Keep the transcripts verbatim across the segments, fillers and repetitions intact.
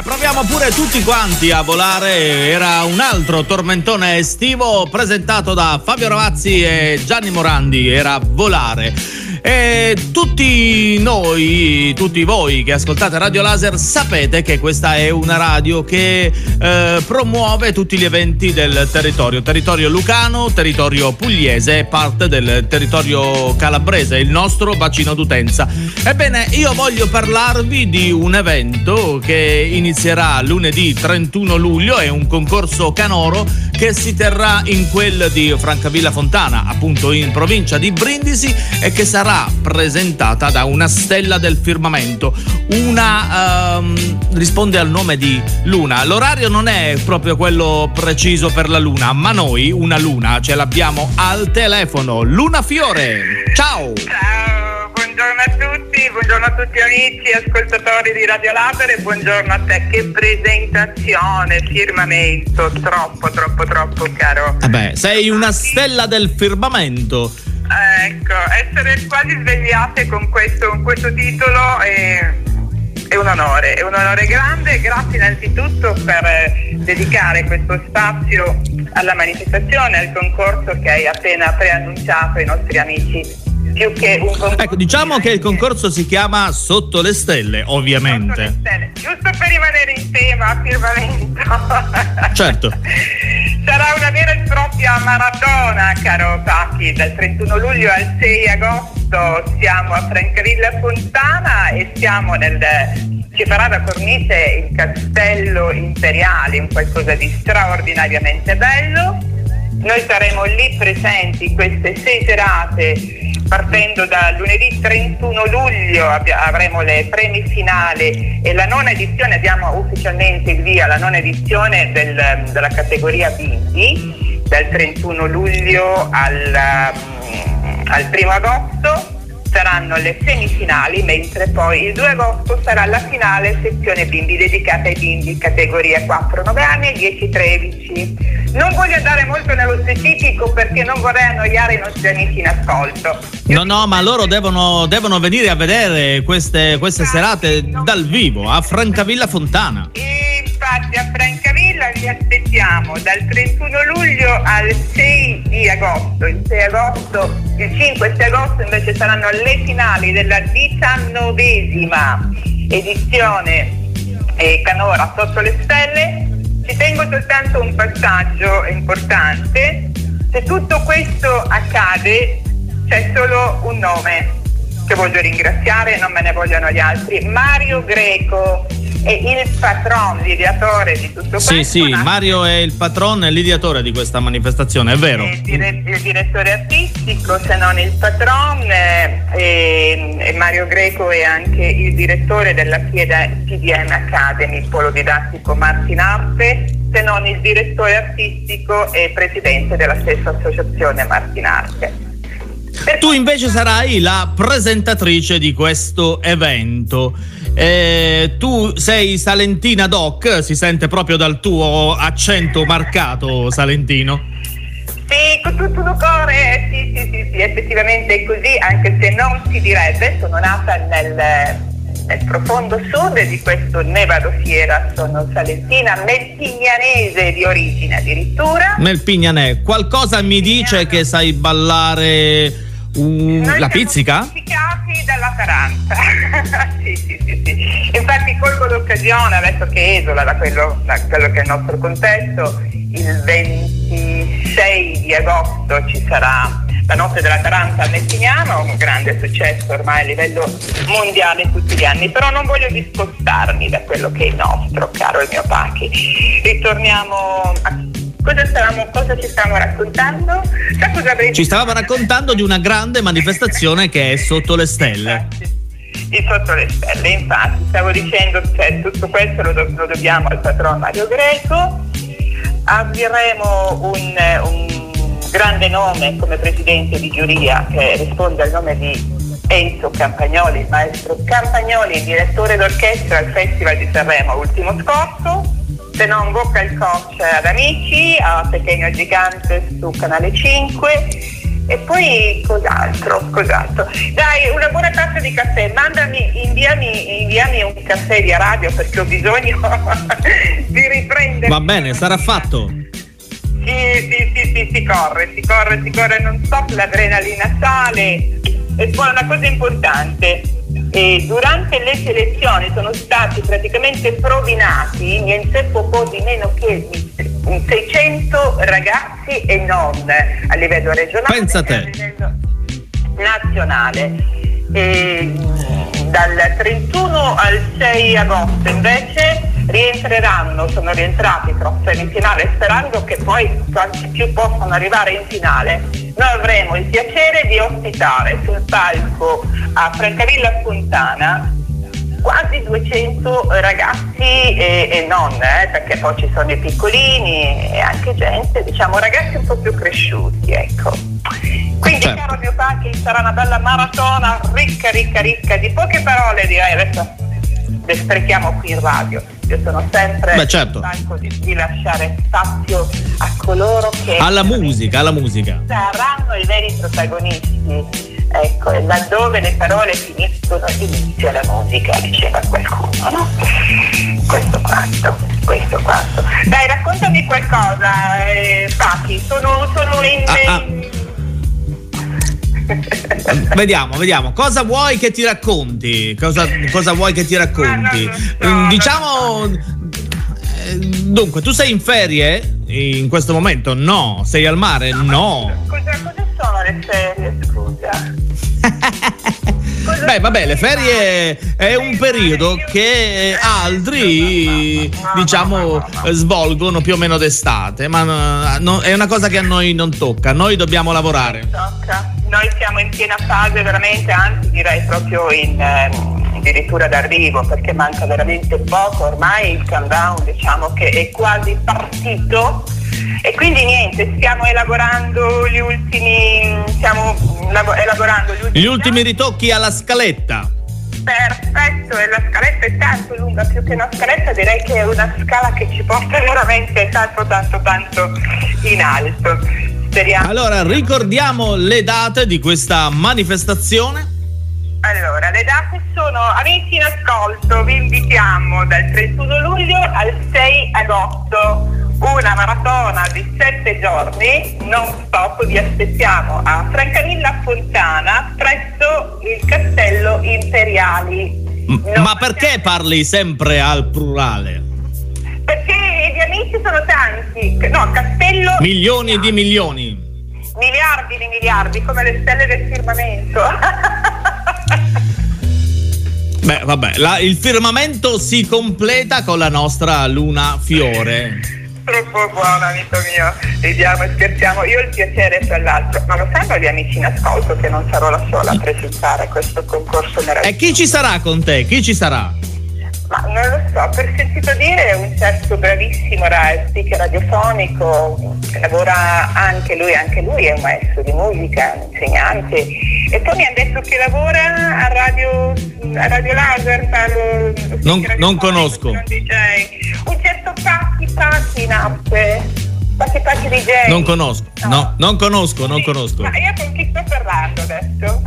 proviamo pure tutti quanti a volare. Era un altro tormentone estivo presentato da Fabio Ravazzi e Gianni Morandi. Era Volare. E tutti noi, tutti voi che ascoltate Radio Laser sapete che questa è una radio che eh, promuove tutti gli eventi del territorio, territorio lucano, territorio pugliese e parte del territorio calabrese, il nostro bacino d'utenza. Ebbene, io voglio parlarvi di un evento che inizierà lunedì trentuno luglio, è un concorso canoro che si terrà in quel di Francavilla Fontana, appunto in provincia di Brindisi, e che sarà presentata da una stella del firmamento, una um, risponde al nome di Luna. L'orario non è proprio quello preciso per la Luna, ma noi una Luna ce l'abbiamo al telefono. Luna Fiore, ciao! Ciao, buongiorno a tutti, buongiorno a tutti amici ascoltatori di Radio Laser e buongiorno a te. Che presentazione, firmamento, troppo troppo troppo caro. Vabbè, sei una stella del firmamento. Ecco, essere quasi svegliate con questo, con questo titolo è, è un onore, è un onore grande. Grazie innanzitutto per eh, dedicare questo spazio alla manifestazione, al concorso che hai appena preannunciato ai nostri amici. Più che un concorso, ecco, diciamo che il concorso si chiama Sotto le Stelle, ovviamente. Sotto le Stelle, giusto per rimanere in tema, firmamento. Certo. Sarà una vera e propria maratona, caro Pachi, dal trentuno luglio al sei agosto siamo a Francavilla Fontana e siamo nel, ci farà da cornice il Castello Imperiale, un qualcosa di straordinariamente bello. Noi saremo lì presenti queste sei serate, partendo da lunedì trentuno luglio avremo le premi finali e la nona edizione, diamo ufficialmente il via alla nona edizione del, della categoria bimbi, dal trentuno luglio al, um, al primo agosto saranno le semifinali, mentre poi il due agosto sarà la finale sezione bimbi dedicata ai bimbi categoria quattro nove anni e dieci tredici. Non voglio andare molto nello specifico perché non vorrei annoiare i nostri amici in ascolto. No, no, ma loro devono, devono venire a vedere queste, queste serate dal vivo a Francavilla Fontana. E infatti a Francavilla vi aspettiamo dal trentuno luglio al sei di agosto. Il sei agosto, il cinque e sei agosto invece saranno le finali della diciannovesima edizione eh, Canora Sotto le Stelle. Ci tengo soltanto un passaggio importante: se tutto questo accade c'è solo un nome che voglio ringraziare, non me ne vogliono gli altri. Mario Greco è il patron, l'ideatore di tutto questo. Sì, sì, Mario è il patron e l'ideatore di questa manifestazione, è vero. Il, dire- il direttore artistico, se non il patron, eh, e, e Mario Greco è anche il direttore della P D M Academy, polo didattico Martin Arpe, se non il direttore artistico e presidente della stessa associazione Martin Arpe. Tu invece sarai la presentatrice di questo evento. Eh, tu sei salentina doc, si sente proprio dal tuo accento marcato salentino. Sì, con tutto il cuore, sì, sì, sì, sì, effettivamente è così, anche se non si direbbe. Sono nata nel, nel profondo sud di questo Nevado Fiera, sono salentina melpignanese di origine addirittura. Melpignanè, qualcosa mi dice che sai ballare uh, la pizzica? Noi dalla Taranza. sì, sì, sì, sì. Infatti colgo l'occasione, adesso che esula da quello, da quello che è il nostro contesto, il ventisei di agosto ci sarà la notte della Taranza a Messignano, un grande successo ormai a livello mondiale tutti gli anni, però non voglio discostarmi da quello che è il nostro, caro il mio Pachi. Ritorniamo a Cosa, stavamo, cosa ci stavamo raccontando? Sa cosa ci stavamo raccontando di una grande manifestazione che è Sotto le Stelle. Infatti, il Sotto le Stelle, infatti, stavo dicendo, cioè, tutto questo lo, do, lo dobbiamo al patron Mario Greco. Avremo un, un grande nome come presidente di giuria che risponde al nome di Enzo Campagnoli, il maestro Campagnoli, direttore d'orchestra al Festival di Sanremo ultimo scorso. Se non Vocal Coach ad Amici, a Pequeño Gigante su Canale cinque, E poi cos'altro, cos'altro? Dai, una buona tazza di caffè, mandami, inviami, inviami un caffè via radio perché ho bisogno di riprendere. Va bene, sarà fatto. Sì, sì, sì, sì, si corre, si corre, si corre non stop, l'adrenalina sale. E poi una cosa importante, eh, durante le selezioni sono stati praticamente provinati niente poco di meno che seicento ragazzi e non a livello regionale. Pensa te. E a livello nazionale. E dal trentuno al sei agosto invece rientreranno, sono rientrati tra semifinale, sperando che poi quanti più possano arrivare in finale. Noi avremo il piacere di ospitare sul palco a Francavilla Fontana quasi duecento ragazzi e, e non, eh, perché poi ci sono i piccolini e anche gente, diciamo ragazzi un po' più cresciuti, ecco. Quindi certo. Caro mio Pacchi, sarà una bella maratona ricca, ricca, ricca di poche parole, direi. Adesso le sprechiamo qui in radio. Io sono sempre Beh, certo. stanco di, di lasciare spazio a coloro che alla musica, alla musica saranno i veri protagonisti. Ecco, e laddove le parole finiscono inizia la musica, diceva qualcuno, no? Questo quanto, questo quanto. Dai, raccontami qualcosa, eh, Pacchi, sono, sono in... Ah, ah. Vediamo, vediamo. Cosa vuoi che ti racconti? Cosa, cosa vuoi che ti racconti? No, no, no, diciamo. no, no. Dunque, tu sei in ferie in questo momento? No. Sei al mare? No. Cosa, cosa sono le ferie, scusa? Beh, vabbè, le ferie è un periodo che altri, diciamo, svolgono più o meno d'estate, ma no, è una cosa che a noi non tocca, noi dobbiamo lavorare. Tocca. Noi siamo in piena fase veramente, anzi direi proprio in eh, addirittura d'arrivo, perché manca veramente poco, ormai il countdown diciamo che è quasi partito e quindi niente, stiamo elaborando gli ultimi, stiamo lavo- elaborando gli ultimi, gli ultimi ritocchi alla scaletta. Perfetto, e la scaletta è tanto lunga, più che una scaletta direi che è una scala che ci porta veramente tanto tanto tanto in alto. Speriamo. Allora, ricordiamo le date di questa manifestazione. Allora, le date sono, amici in ascolto, vi invitiamo dal trentuno luglio al sei agosto, una maratona di sette giorni, non stop, vi aspettiamo a Francavilla Fontana, presso il Castello Imperiali. M- ma perché parli sempre al plurale? Perché gli amici sono tanti, no, Castello... Milioni di milioni. Miliardi di miliardi, come le stelle del firmamento. Beh, vabbè, la, il firmamento si completa con la nostra luna fiore. Troppo buono, amico mio. Ridiamo e scherziamo. Io ho il piacere, tra l'altro, ma lo sanno gli amici in ascolto che non sarò la sola a presentare questo concorso meraviglioso. E chi ci sarà con te? Chi ci sarà? Ma non lo so, per sentito dire un certo bravissimo speaker radiofonico, che lavora anche lui, anche lui è un maestro di musica, un insegnante, e poi mi ha detto che lavora a Radio, a Radio Laser, fa lo, lo non, non conosco. Un D J, un certo Pacchi Pacchi in app, Pacchi Pacchi D J. Non conosco, no, no non conosco, non sì, conosco. Ma io con chi sto parlando adesso?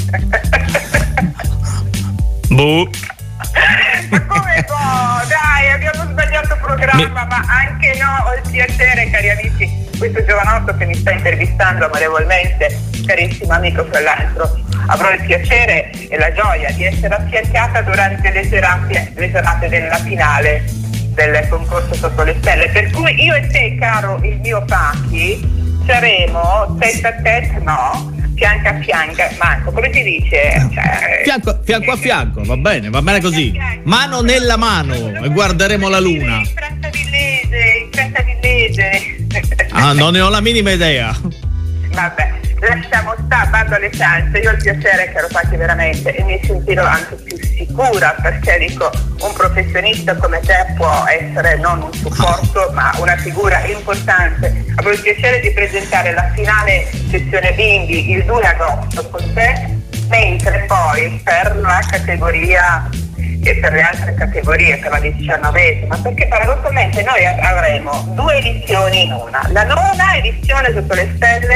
Boh. Ma come può? Dai, abbiamo sbagliato programma, Mi... ma anche no, ho il piacere, cari amici, questo giovanotto che mi sta intervistando amorevolmente, carissimo amico fra l'altro, avrò il piacere e la gioia di essere affiancata durante le serate, le serate della finale del concorso Sotto le Stelle, per cui io e te, caro il mio Pacchi, saremo tête a tête, no? Fianco a fianco, Marco, come si dice? Cioè, fianco, fianco a fianco, va bene, va bene così. Mano nella mano e guarderemo la luna. Il trenta villese, il trenta villese. Ah, non ne ho la minima idea. Vabbè, lasciamo stare, bando alle ciance. Io ho il piacere, caro Pacchi, veramente, e mi sentirò anche più sicura, perché dico, un professionista come te può essere non un supporto, ma una figura importante. Avrò il piacere di presentare la finale sessione bimbi il due agosto con te, mentre poi per la categoria e per le altre categorie, per la diciannovesima, perché paradossalmente noi avremo due edizioni in una. La nona edizione Sotto le Stelle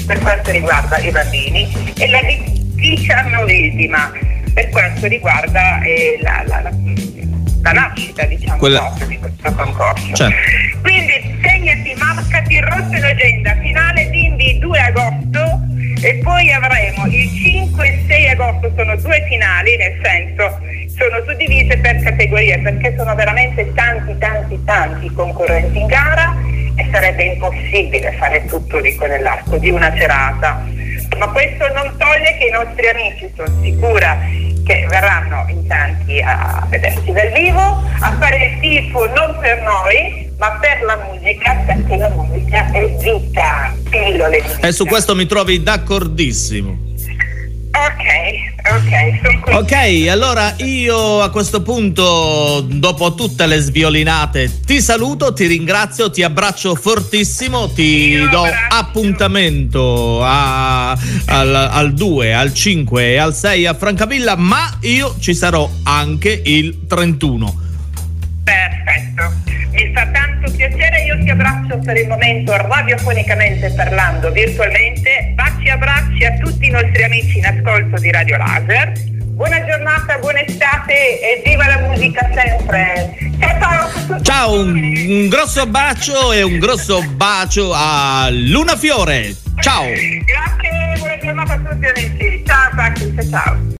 per quanto riguarda i bambini e la diciannovesima per quanto riguarda eh, la, la, la, la nascita, diciamo, Quella... di questo concorso. Certo. Quindi segnati, marcati il rosso in agenda, finale Bimbi due agosto e poi avremo il cinque e sei agosto, sono due finali, nel senso sono suddivise per categorie perché sono veramente tanti tanti tanti concorrenti in gara e sarebbe impossibile fare tutto dico nell'arco di una serata, ma questo non toglie che i nostri amici, sono sicura che verranno in tanti a vedersi dal vivo, a fare il tifo non per noi ma per la musica, perché la musica è vita, pillole di vita. E su questo mi trovi d'accordissimo. Ok, ok, sono qui. Ok, allora io a questo punto, dopo tutte le sviolinate, ti saluto, ti ringrazio, ti abbraccio fortissimo, ti Io do abbraccio. appuntamento a, al, al due, al cinque e al sei a Francavilla, ma io ci sarò anche il trentuno. Perfetto, mi fa tanto piacere, io ti abbraccio per il momento radiofonicamente parlando, virtualmente, baci e abbracci a tutti i nostri amici in ascolto di Radio Laser, buona giornata, buona estate e viva la musica sempre. Ciao, ciao. Ciao, un, un grosso bacio e un grosso bacio a Luna Fiore, ciao. Grazie, buona giornata a tutti amici, ciao Pacchi, ciao ciao.